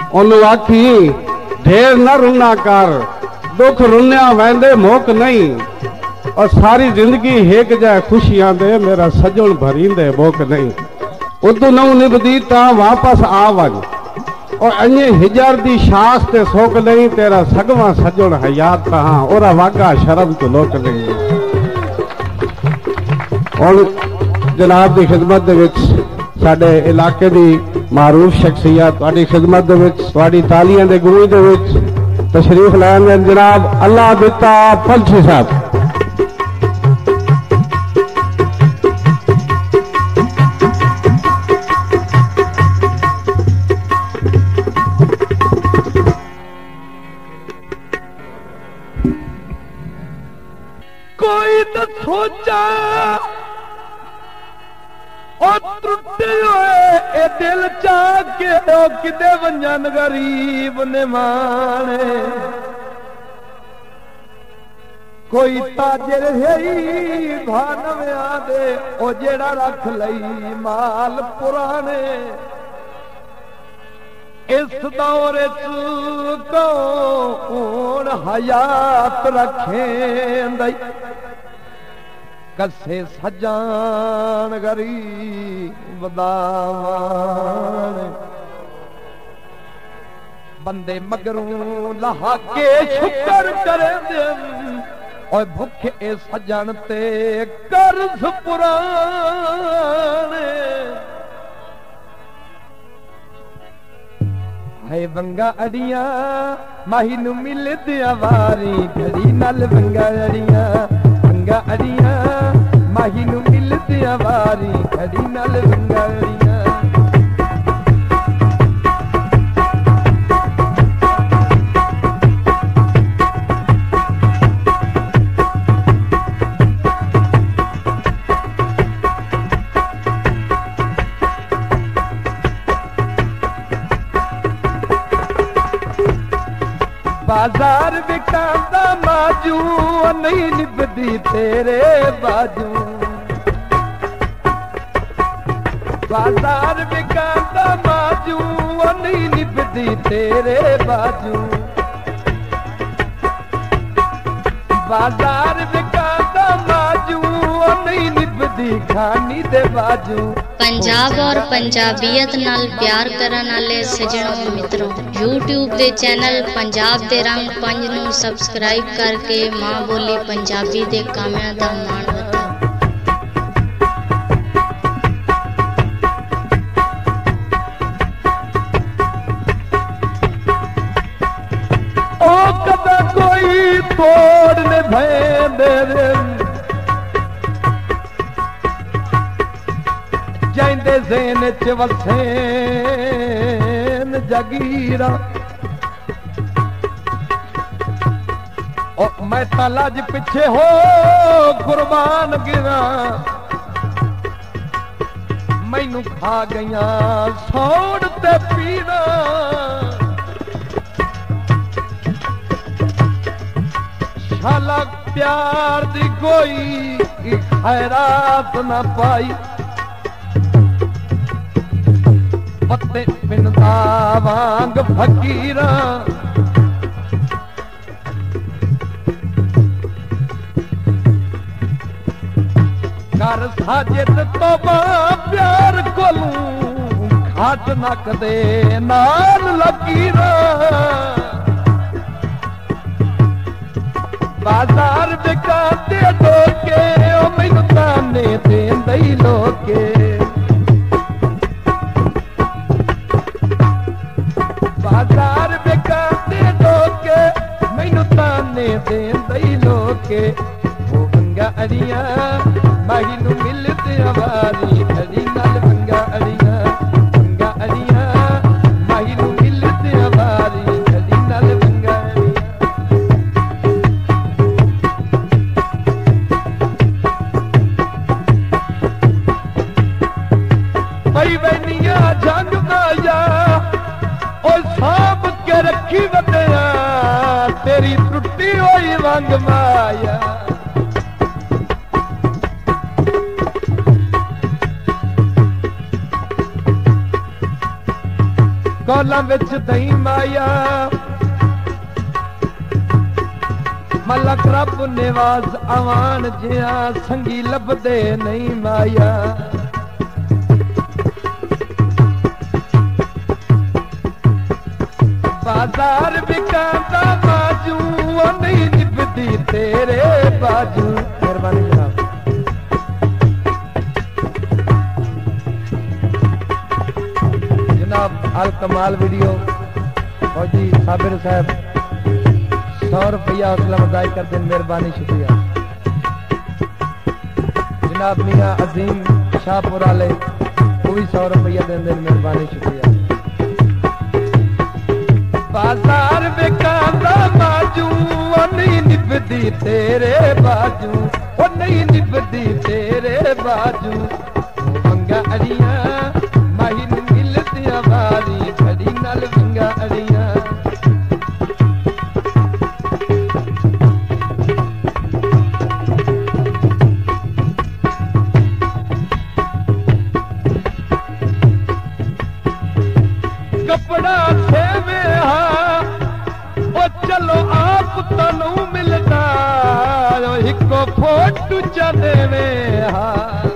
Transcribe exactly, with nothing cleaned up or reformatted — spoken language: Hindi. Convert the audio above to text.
ओनू आखी ढेर न रुना कर, दुख रुन्या वैंदे मोक नहीं, और सारी जिंदगी हेक जाए खुशियां दे, मेरा सजन भरींदे मोक नहीं। उदू नऊ निभदी ता वापस आ वन, और अन्य हिजर दी शास ते सोक नहीं, तेरा सगवा सजन हयात कहां, ओरा वागा शर्म तो लोक नहीं। और जनाब की खिदमत दे विच साडे इलाके दी मारूफ शख्सियत तुहाडी खिदमत दे विच तुहाडी तालियां दे गुरू दे विच तशरीफ लाए जनाब अल्लाह बिता पंछी साहब। कोई तो सोचा और त्रुटे हुए ए दिल चाह के किदे वंजन गरीब ने माने। कोई ताजर है भानव्या दे ओ जेड़ा रख लई माल पुराने। इस दौर कौन हयात रखेंदई, कसे सजान गरीब दावान। बंदे मगरों लहा के शुक्र करेंदे, और भुखे ए सजन ते कर्ज पुराने। है बंगा अड़िया माही नू मिल दिया वारी, घड़ी नल बंगा अड़िया बंगा अड़िया माही नू मिल दिया वारी, घड़ी नल बंगा अड़िया। बाजार बिकांदा माजू नहीं निभदी तेरे बाजू। बाजार बिकांदा माजू नहीं निभदी तेरे बाजू। बाजार बिकांदा माजू नहीं निभदी खानी दे बाजू। पंजाब और पंजाबियत नाल प्यार करन वाले सजनों मित्रों, यूट्यूब दे चैनल पंजाब दे रंग पंज नू सबसक्राइब करके मां बोली पंजाबी दे कामियां दा मान वधाओ। ओ कदा कोई तोड़ने भेंदे रे, जाइंदे ज़हन च वसेन जगीरा। ओ मैं तलज पिछे हो कुर्बान गिरा, मैनू खा गया सौड़ ते पीरा। शाला प्यार दी कोई खैरात न पाई, पत्ते पिनदा वांग फकीरा। कर साजिद तो प्यार कोलू घाट नक दे नाल लकीरा। बाजार बिकाते डोके ओ मैनू ताने देंदई लोके। बाजार बिकाते डोके मैनू ताने देंदई लोके। ओ बंगा अड़िया माही नू मिलते आवारी, घड़ी नाल बंगा अड़िया बंगा अड़िया माही नू मिलते आवारी, घड़ी नाल बंगा अड़िया। भाई बहनिया जंग माया ओ सांप के रखी बदया, तेरी टुटी हुई वंग माया। कौलां विच दई माया मलक रब निवास आवान जिया संगी लभदे नहीं माया बाजार बिकांदा बाजू नहीं निभदी तेरे बाजू। मेहरबानी जनाब। जनाब अल कमाल वीडियो फौजी साबिर साहब सौ रुपया हौसला अफजाई कर दें, मेहरबानी शुक्रिया। जनाब मियाँ अजीम शाहपुर वाले वो भी सौ रुपया दें दें, मेहरबानी शुक्रिया। बाजार बेकांदा बाजू नहीं निभदी तेरे बाजू ओ नहीं निभदी तेरे बाजू वंगा अड़िया माही मिलदियां वारी खड़ी नाल वंगा अड़िया कपड़ा सेवे हा ओ चलो आप तनू मिलदा इको फोटू च देवे हा।